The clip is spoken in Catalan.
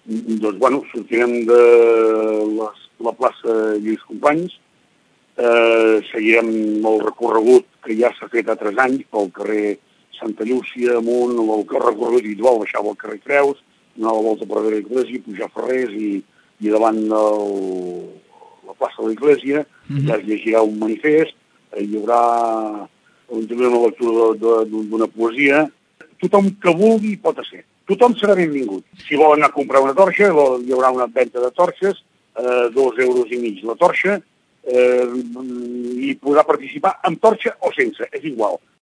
Doncs, bueno, sortirem de la plaça Lluís Companys, seguirem el recorregut que ja s'ha fet a 3 anys pel carrer Santa Llúcia, amunt, el recorregut habitual, baixava al carrer Creus, donar la volta per darrere l'Església, pujar Ferrers i davant la plaça de l'Església, ja es llegirà un manifest, hi haurà també una lectura d'una poesia. Tothom que vulgui pot ser. Tothom serà benvingut. Si vol anar a comprar una torxa, hi haurà una venda de torxes, 2,5 € la torxa, i podrà participar amb torxa o sense, és igual.